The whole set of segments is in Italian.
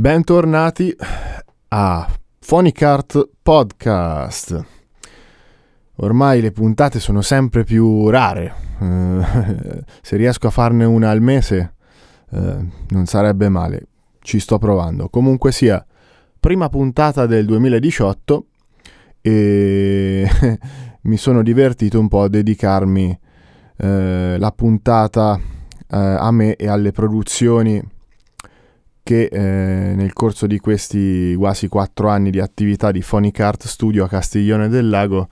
Bentornati a Phonic Art Podcast. Ormai le puntate sono sempre più rare. Se riesco a farne una al mese non sarebbe male. Ci sto provando. Comunque sia, prima puntata del 2018 e mi sono divertito un po' a dedicarmi la puntata a me e alle produzioni che nel corso di questi quasi 4 anni di attività di Phonic Art Studio a Castiglione del Lago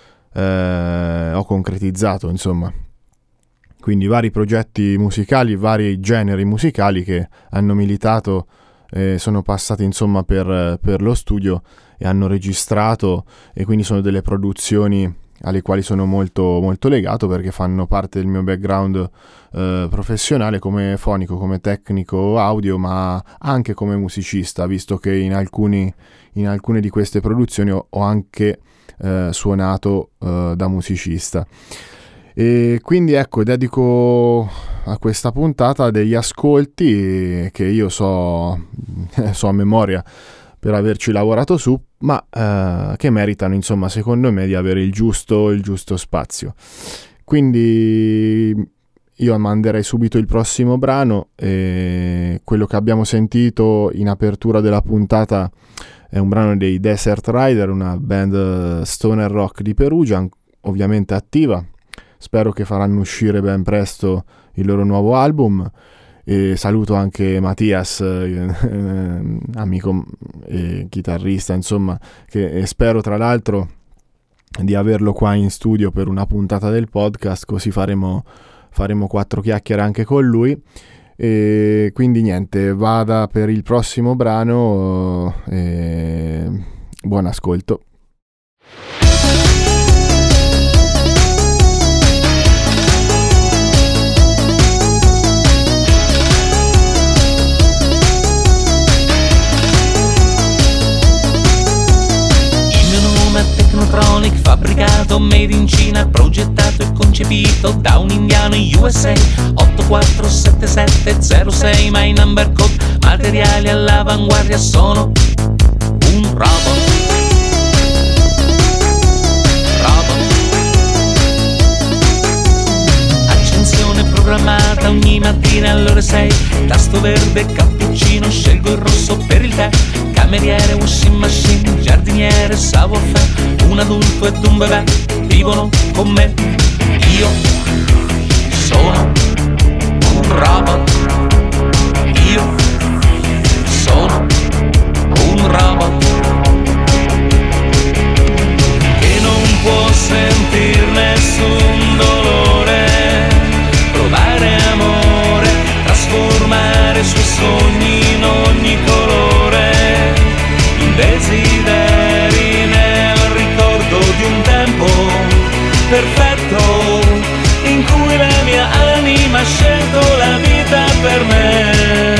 ho concretizzato, insomma. Quindi vari progetti musicali, vari generi musicali che hanno militato, sono passati insomma per lo studio e hanno registrato, e quindi sono delle produzioni alle quali sono molto, molto legato, perché fanno parte del mio background professionale come fonico, come tecnico audio, ma anche come musicista, visto che in alcune di queste produzioni ho anche suonato da musicista. E quindi ecco, dedico a questa puntata degli ascolti che io so a memoria per averci lavorato su, ma che meritano, insomma, secondo me, di avere il giusto spazio. Quindi io manderei subito il prossimo brano, e quello che abbiamo sentito in apertura della puntata è un brano dei Desert Rider, una band stoner rock di Perugia, ovviamente attiva. Spero che faranno uscire ben presto il loro nuovo album. E saluto anche Mattias, amico e chitarrista, insomma, che spero tra l'altro di averlo qua in studio per una puntata del podcast, così faremo 4 chiacchiere anche con lui. E quindi niente, vada per il prossimo brano e buon ascolto. Technotronic, fabbricato made in Cina, progettato e concepito da un indiano in USA. 847706 my number code, materiali all'avanguardia, sono un robot. Accensione programmata ogni mattina alle ore 6, tasto verde, cappuccino, scelgo il rosso per il tè. Cameriere, washing machine, giardiniere, savoir-faire, un adulto ed un bebè vivono con me. Io sono un robot. Io sono un robot che non può sentir nessun dolore, provare amore, trasformare i suoi sogni in ogni colore, desideri nel ricordo di un tempo perfetto in cui la mia anima ha scelto la vita per me.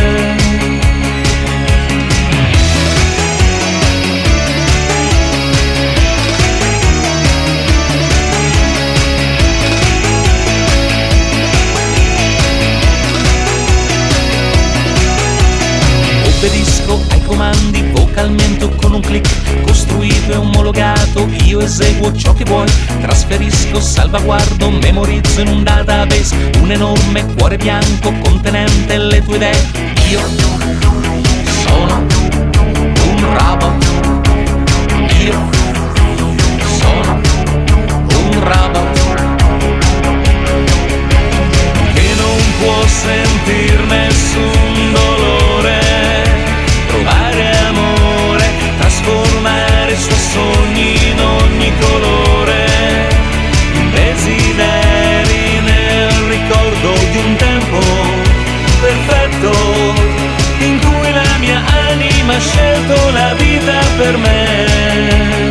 Obbedisco ai comandi vocalmente o con un click, costruito e omologato, io eseguo ciò che vuoi, trasferisco, salvaguardo, memorizzo in un database un enorme cuore bianco contenente le tue idee. Io sono un robot. Io sono un robot che non può sentir nessun dolore, provare amore, trasformare i suoi sogni in ogni colore, desideri nel ricordo di un tempo perfetto in cui la mia anima ha scelto la vita per me.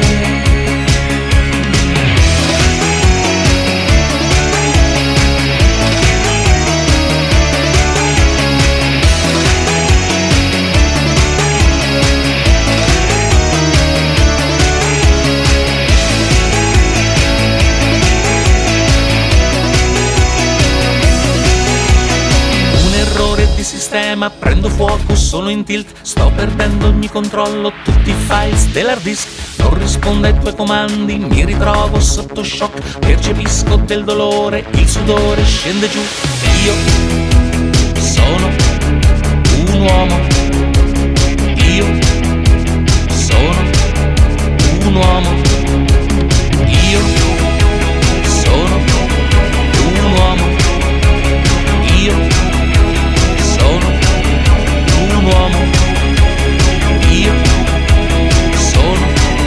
sistema, prendo fuoco, sono in tilt, sto perdendo ogni controllo, tutti i files dell'hard disk. Non rispondo ai tuoi comandi, mi ritrovo sotto shock, percepisco del dolore, il sudore scende giù. Io sono un uomo, io sono un uomo, io sono un uomo, io sono un uomo, io sono.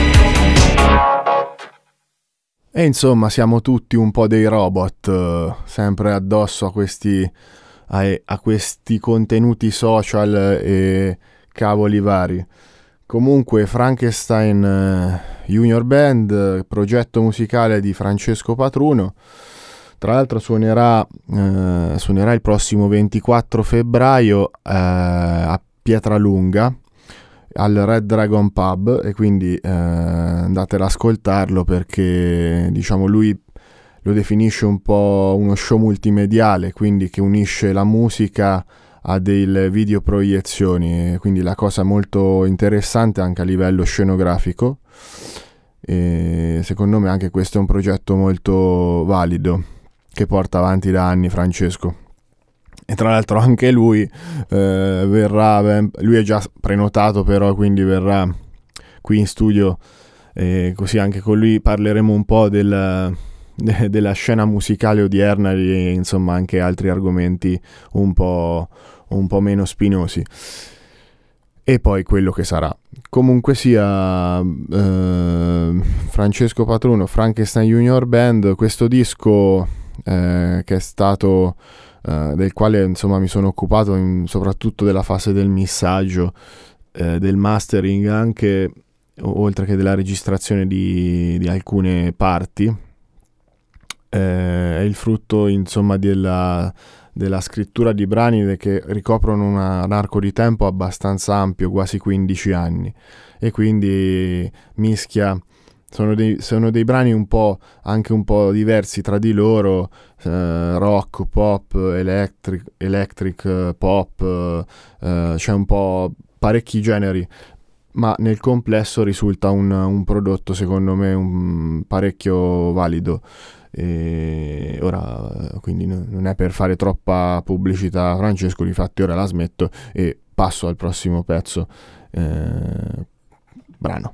E insomma siamo tutti un po' dei robot, sempre addosso a questi contenuti social e cavoli vari. Comunque Frankenstein Junior Band, progetto musicale di Francesco Patruno. Tra l'altro suonerà il prossimo 24 febbraio a Pietralunga al Red Dragon Pub, e quindi andate ad ascoltarlo, perché diciamo lui lo definisce un po' uno show multimediale, quindi che unisce la musica a delle videoproiezioni, quindi la cosa molto interessante anche a livello scenografico, e secondo me anche questo è un progetto molto valido che porta avanti da anni Francesco. E tra l'altro anche lui verrà, lui è già prenotato però, quindi verrà qui in studio, così anche con lui parleremo un po' della scena musicale odierna e insomma anche altri argomenti un po' meno spinosi, e poi quello che sarà. Comunque sia, Francesco Patruno, Frankenstein Junior Band, questo disco che è stato del quale insomma mi sono occupato soprattutto della fase del missaggio, del mastering anche, oltre che della registrazione di alcune parti. È il frutto insomma della scrittura di brani che ricoprono un arco di tempo abbastanza ampio, quasi 15 anni, e quindi mischia, sono dei brani un po' diversi tra di loro, rock, pop, electric pop, c'è un po' parecchi generi, ma nel complesso risulta un prodotto secondo me parecchio valido. E ora quindi non è per fare troppa pubblicità, Francesco, difatti ora la smetto e passo al prossimo pezzo, brano.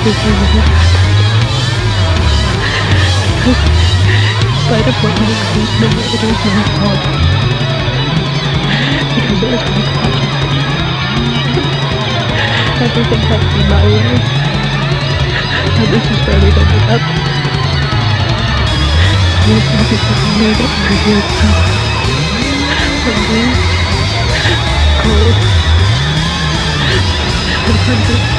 everything in life. In spite of what my close know, it was my fault. Because it was my project. Everything had to be my way. And this is where we ended up. There's nothing that we made it for you itself. Lonely, cold, and hungry.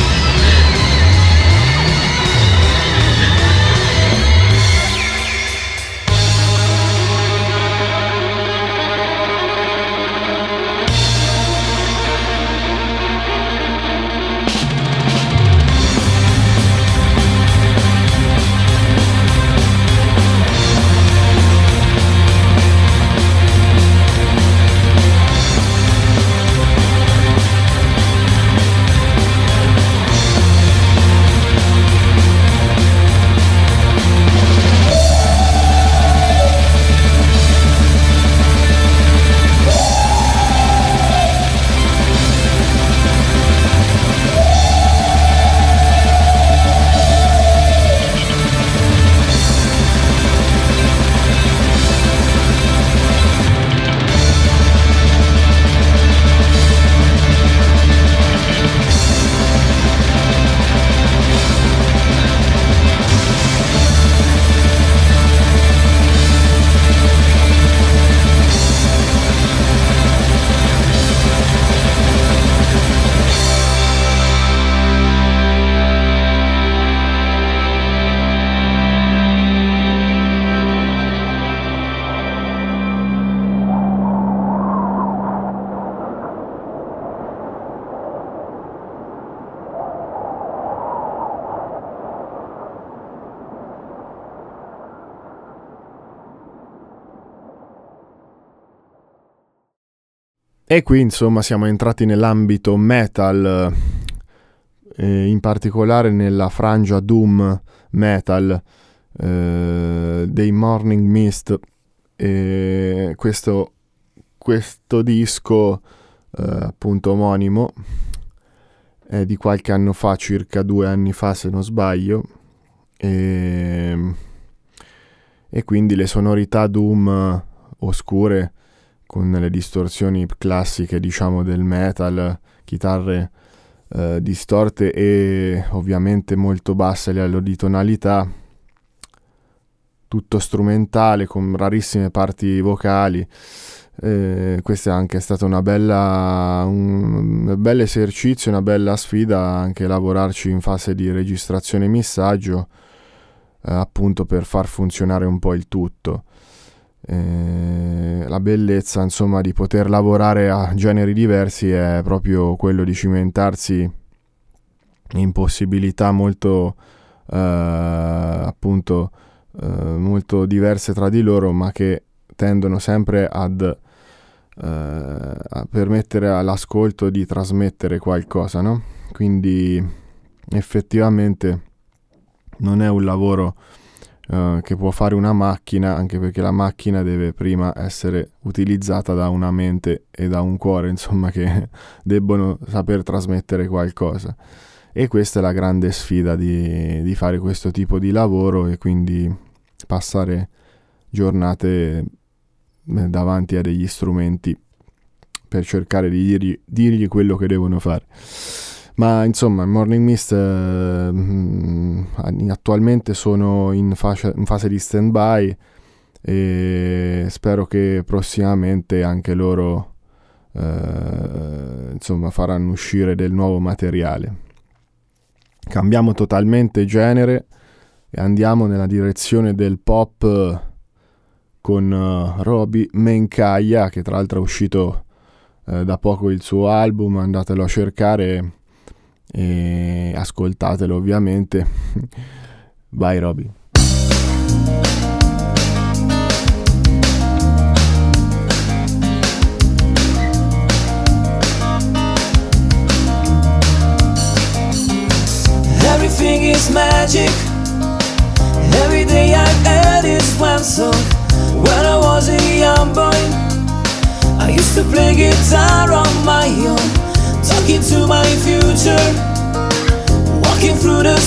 E qui insomma siamo entrati nell'ambito metal, in particolare nella frangia doom metal dei Morning Mist. Questo disco appunto omonimo è di qualche anno fa, circa 2 anni fa se non sbaglio, e quindi le sonorità doom oscure con le distorsioni classiche, diciamo, del metal, chitarre distorte e ovviamente molto basse a livello di tonalità, tutto strumentale con rarissime parti vocali. Questa è anche stata un bel esercizio, una bella sfida anche lavorarci in fase di registrazione e missaggio, appunto per far funzionare un po' il tutto. La bellezza insomma di poter lavorare a generi diversi è proprio quello di cimentarsi in possibilità molto appunto molto diverse tra di loro, ma che tendono sempre a permettere all'ascolto di trasmettere qualcosa, no? Quindi effettivamente non è un lavoro che può fare una macchina, anche perché la macchina deve prima essere utilizzata da una mente e da un cuore, insomma, che debbono saper trasmettere qualcosa. E questa è la grande sfida di fare questo tipo di lavoro, e quindi passare giornate davanti a degli strumenti per cercare di dirgli quello che devono fare. Ma insomma, Morning Mist attualmente sono in fase di stand-by, e spero che prossimamente anche loro insomma faranno uscire del nuovo materiale. Cambiamo totalmente genere e andiamo nella direzione del pop con Robbie Menkaya, che tra l'altro è uscito da poco il suo album, andatelo a cercare e ascoltatelo ovviamente. Vai Robbie. Everything is magic. Every day I heard this one song. When I was a young boy, I used to play guitar on my own, talking to my future, walking through the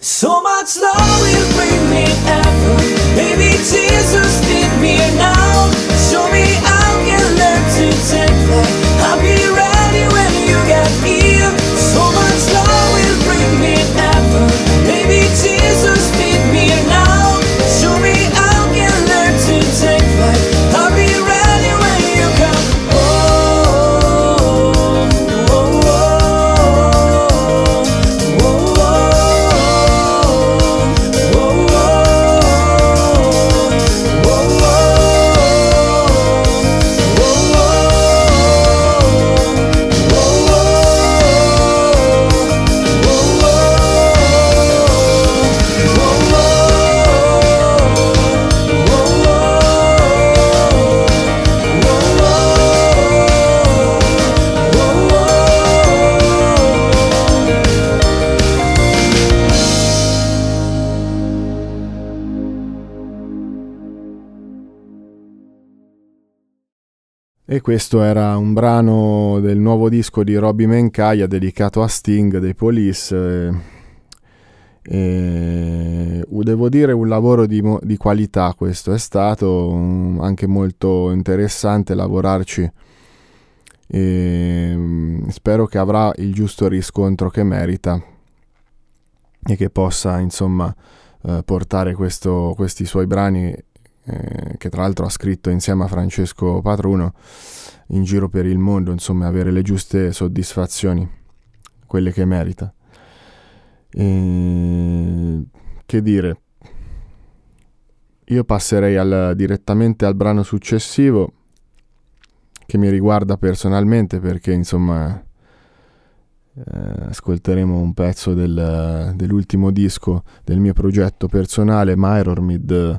So much love will bring me heaven. Maybe Jesus need me now. Show me how I can learn to take flight. I'll be ready when you get here. So much love will bring me heaven. Maybe Jesus need me now. Show me how I can learn to take flight. I'll be ready when you come. E questo era un brano del nuovo disco di Robbie Mencaia dedicato a Sting dei Police. Devo dire un lavoro di qualità questo è stato, anche molto interessante lavorarci, e spero che avrà il giusto riscontro che merita e che possa insomma portare questi suoi brani, che tra l'altro ha scritto insieme a Francesco Patruno, in giro per il mondo, insomma avere le giuste soddisfazioni, quelle che merita. Che dire, io passerei direttamente al brano successivo, che mi riguarda personalmente, perché insomma ascolteremo un pezzo dell'ultimo disco del mio progetto personale, Myrormid,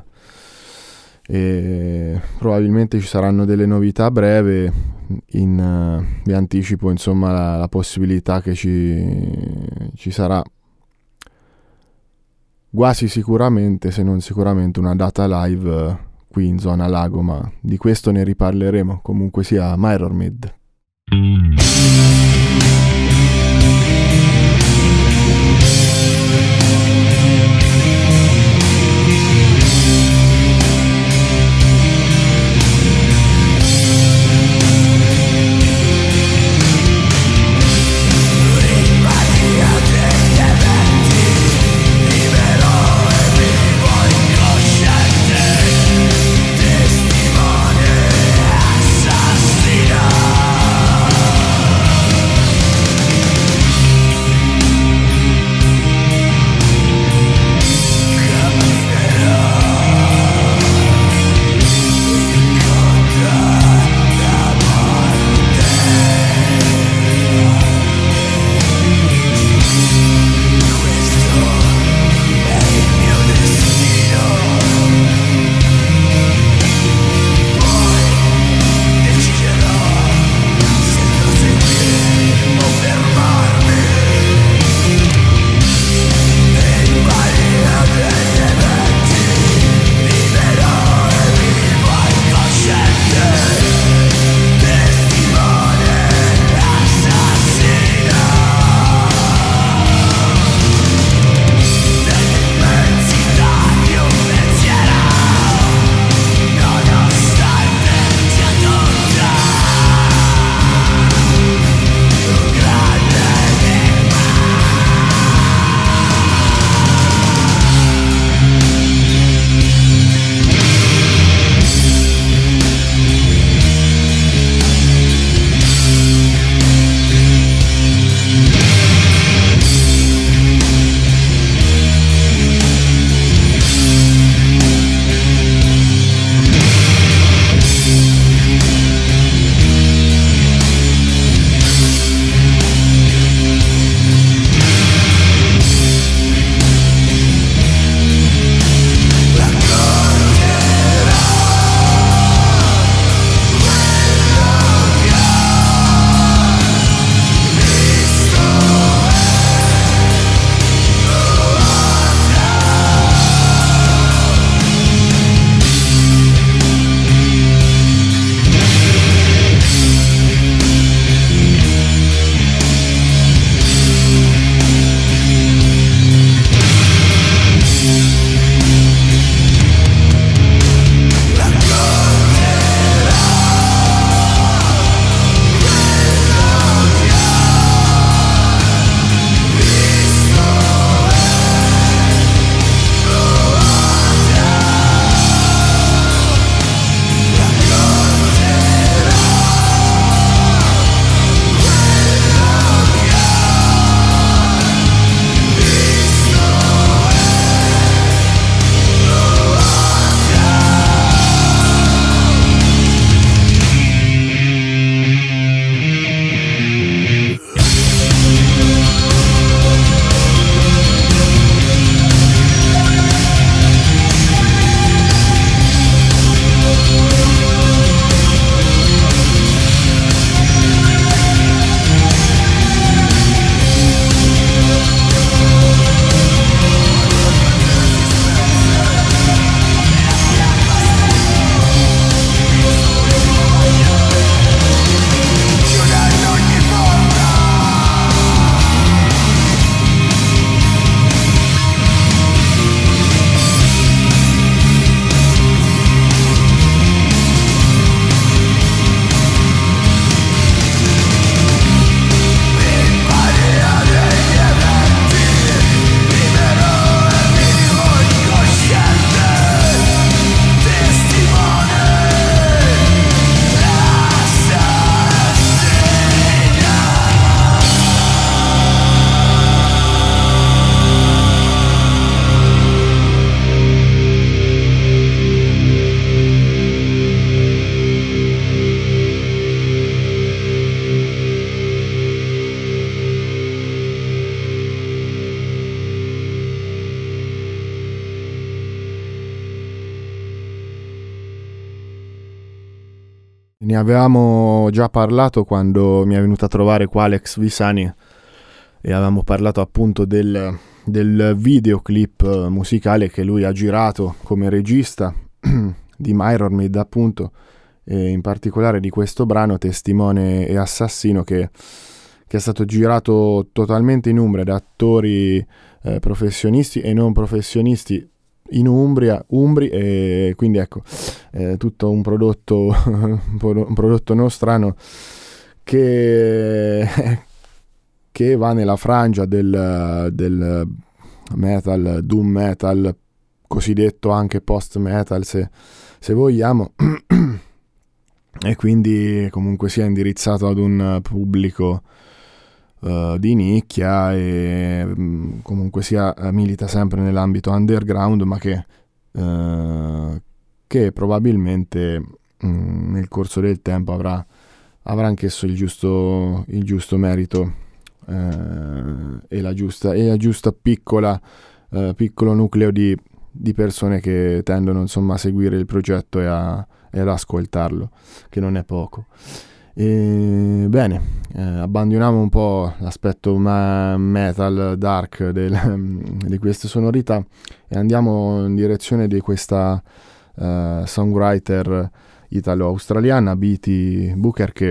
e probabilmente ci saranno delle novità a breve. Vi anticipo insomma la possibilità che ci sarà quasi sicuramente, se non sicuramente, una data live qui in zona Lago, ma di questo ne riparleremo. Comunque sia, Myrormid. Assassina Ne avevamo già parlato quando mi è venuto a trovare qua Alex Visani e avevamo parlato appunto del videoclip musicale che lui ha girato come regista di Myrmid, appunto, e in particolare di questo brano Testimone e Assassino, che è stato girato totalmente in Umbria da attori professionisti e non professionisti in umbri, e quindi ecco, tutto un prodotto nostrano che va nella frangia del metal, doom metal, cosiddetto anche post metal se vogliamo, e quindi comunque sia indirizzato ad un pubblico di nicchia, e comunque sia milita sempre nell'ambito underground, ma che probabilmente nel corso del tempo avrà anch'esso il giusto merito e la giusta piccolo nucleo di persone che tendono, insomma, a seguire il progetto e ad ascoltarlo, che non è poco. Bene, abbandoniamo un po' l'aspetto metal dark di queste sonorità e andiamo in direzione di questa songwriter italo-australiana, Beatty Booker, che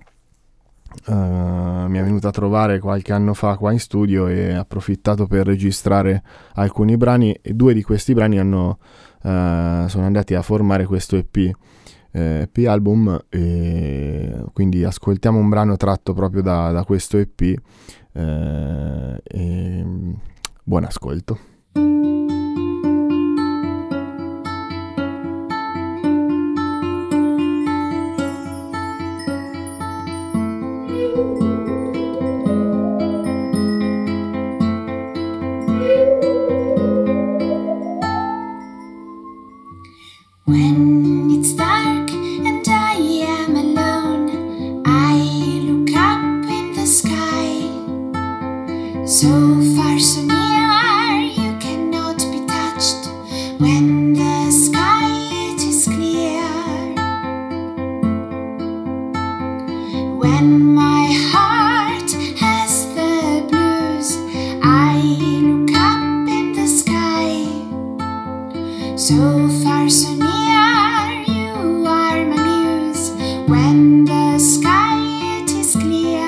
mi è venuta a trovare qualche anno fa qua in studio e ha approfittato per registrare alcuni brani, e 2 di questi brani sono andati a formare questo EP album, e quindi ascoltiamo un brano tratto proprio da questo EP, e buon ascolto. When it's dark and I am alone, I look up in the sky. So far, so near, you cannot be touched. When the sky it is clear, when my heart has the blues, I look up in the sky. So far, so near, you are my muse. When the sky it is clear,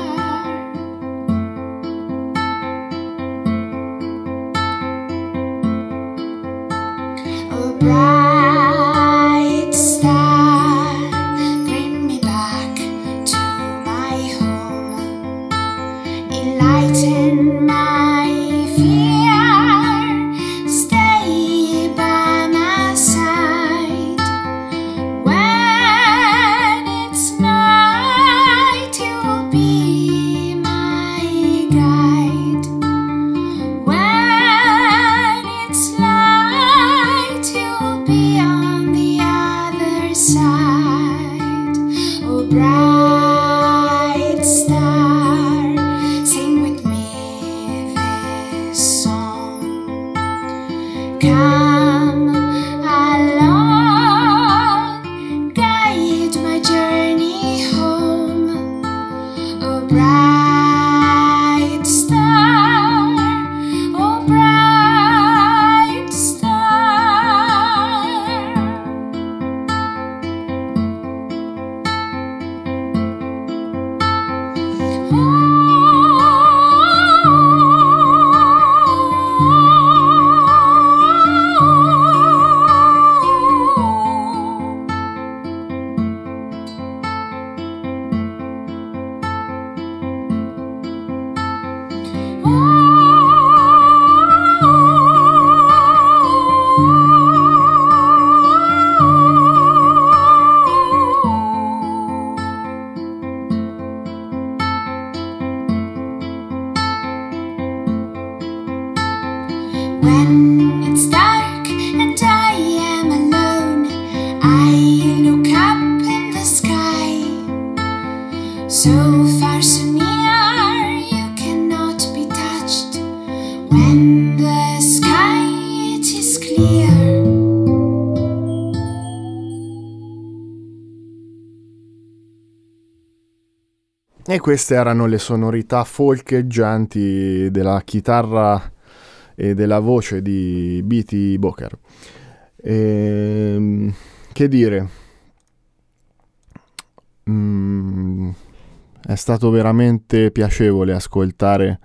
oh bright star, bring me back to my home, enlighten my fear, stay by my side. When it's night, you'll be my guide. When it's light, you'll be on the other side. Oh bright star, sing with me this song. Come along, guide my journey home. Oh bright star, oh bright star. When it's dark and I am alone, I look up in the sky. So far, so near, you cannot be touched. When the sky it is clear. E queste erano le sonorità folcheggianti della chitarra e della voce di Beatty Booker. Che dire, è stato veramente piacevole ascoltare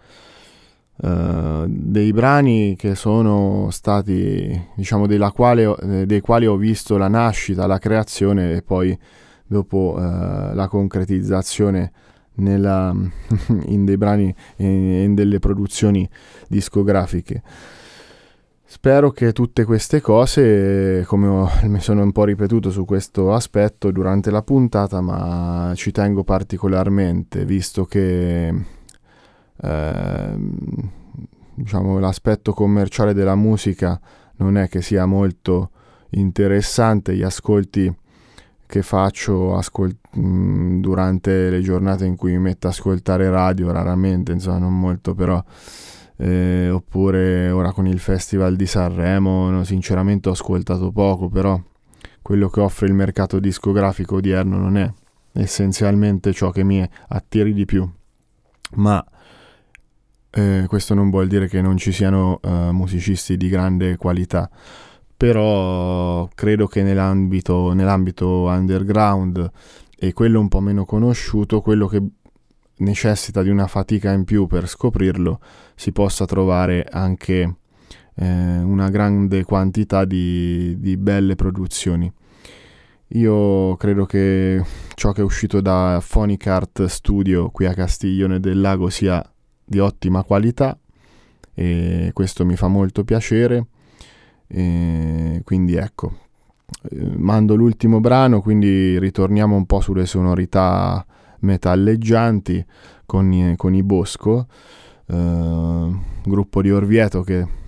dei brani che sono stati, diciamo, dei quali ho visto la nascita, la creazione e poi dopo la concretizzazione in dei brani e in delle produzioni discografiche. Spero che tutte queste cose, mi sono un po' ripetuto su questo aspetto durante la puntata, ma ci tengo particolarmente, visto che diciamo l'aspetto commerciale della musica non è che sia molto interessante. Gli ascolti che faccio durante le giornate in cui mi metto ad ascoltare radio, raramente, insomma, non molto, però oppure ora con il Festival di Sanremo, sinceramente ho ascoltato poco, però quello che offre il mercato discografico odierno non è essenzialmente ciò che mi attiri di più, ma questo non vuol dire che non ci siano musicisti di grande qualità, però credo che nell'ambito underground e quello un po' meno conosciuto, quello che necessita di una fatica in più per scoprirlo, si possa trovare anche una grande quantità di belle produzioni. Io credo che ciò che è uscito da Phonic Art Studio qui a Castiglione del Lago sia di ottima qualità e questo mi fa molto piacere. E quindi ecco, mando l'ultimo brano, quindi ritorniamo un po' sulle sonorità metalleggianti con i Bosco, gruppo di Orvieto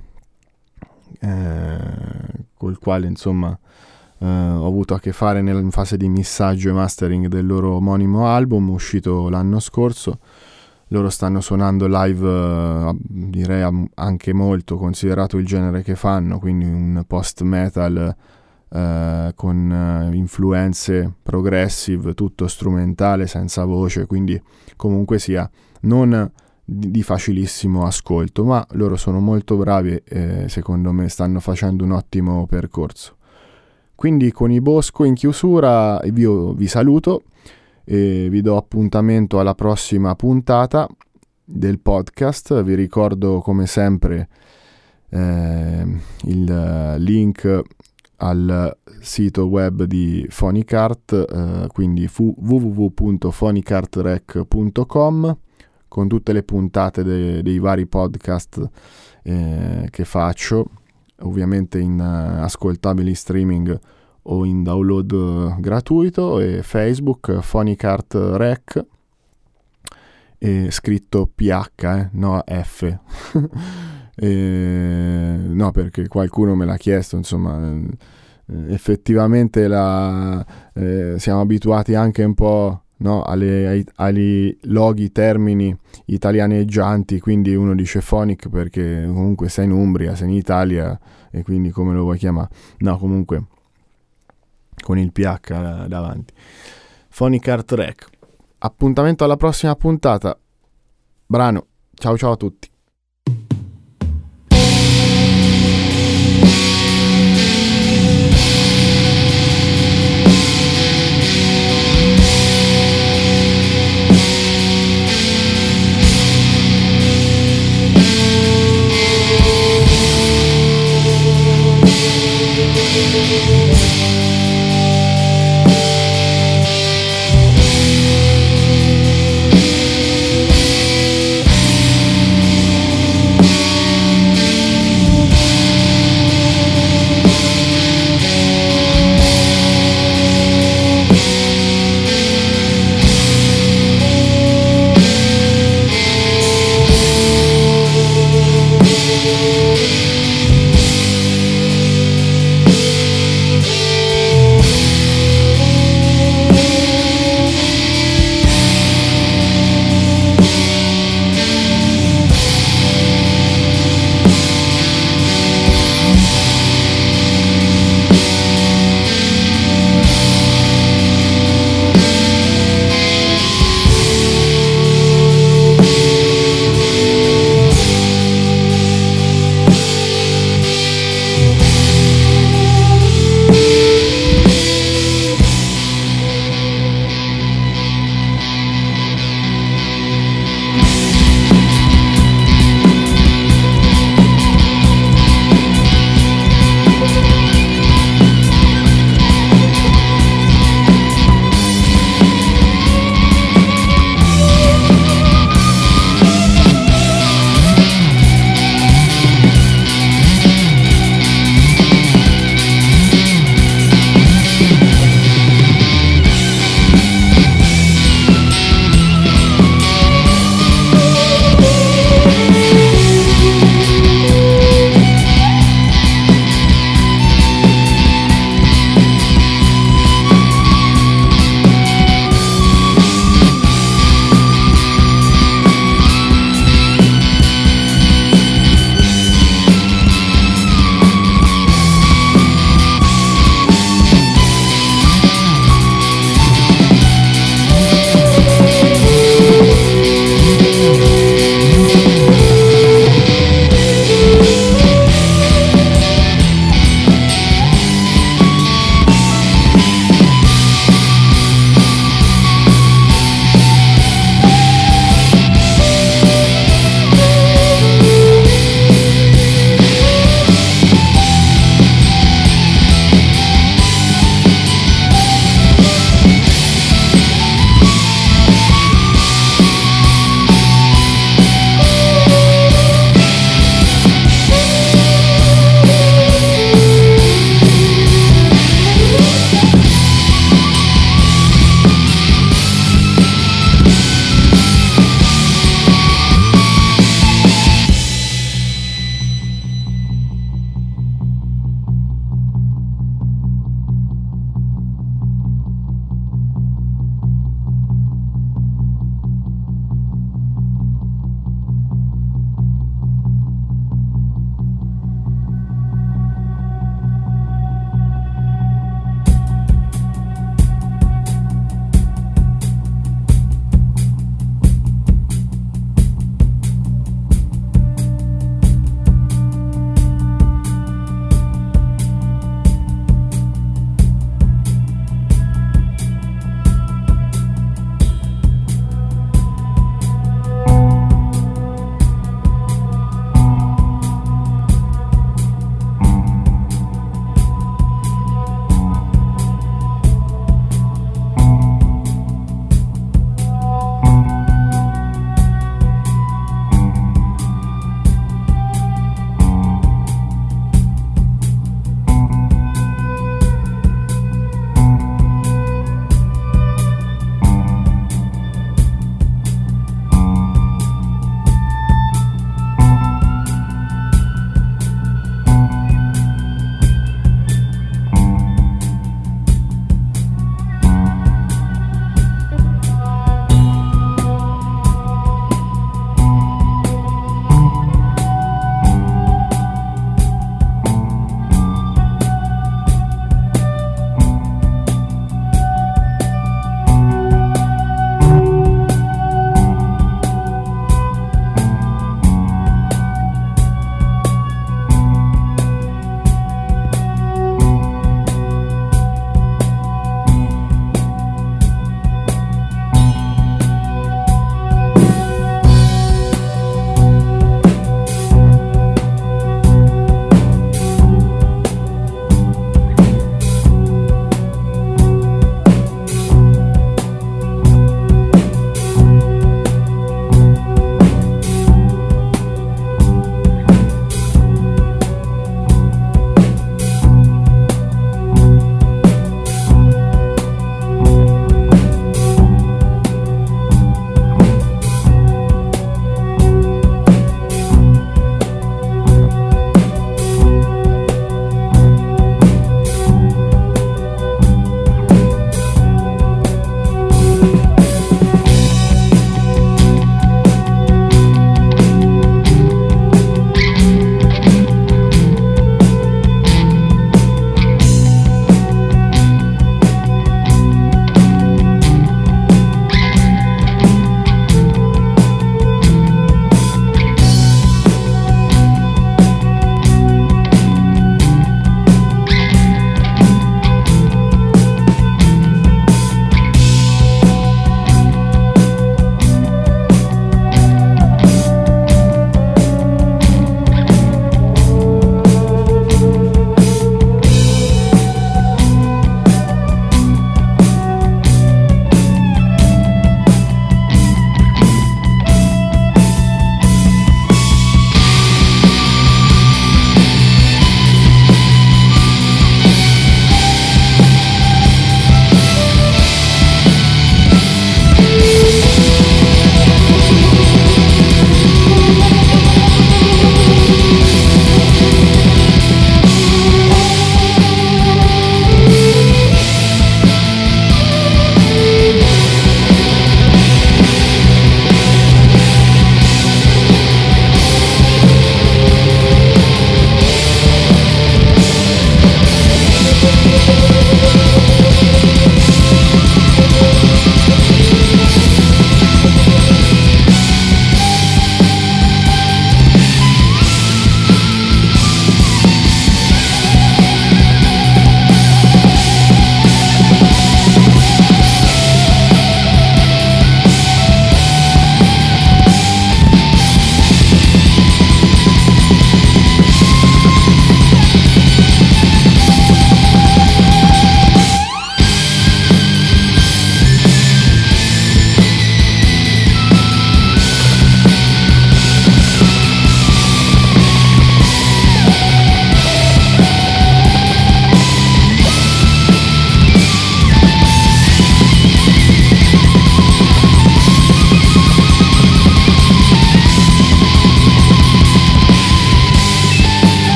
col quale insomma ho avuto a che fare in fase di missaggio e mastering del loro omonimo album uscito l'anno scorso. Loro stanno suonando live, direi anche molto, considerato il genere che fanno, quindi un post-metal con influenze progressive, tutto strumentale, senza voce, quindi comunque sia non di facilissimo ascolto, ma loro sono molto bravi e secondo me stanno facendo un ottimo percorso. Quindi con i Bosco in chiusura io vi saluto e vi do appuntamento alla prossima puntata del podcast. Vi ricordo come sempre il link al sito web di Phonic Art, quindi www.phonicartrec.com, con tutte le puntate dei vari podcast che faccio, ovviamente in ascoltabili streaming o in download gratuito, e Facebook Phonic Art Rec, scritto PH, no F. No, perché qualcuno me l'ha chiesto, insomma, effettivamente siamo abituati anche un po', no, ai loghi, termini italianeggianti, quindi uno dice Phonic perché comunque sei in Umbria, sei in Italia e quindi come lo vuoi chiamare? No, comunque con il PH davanti. Phonic Art Rec. Appuntamento alla prossima puntata. Brano. Ciao ciao a tutti.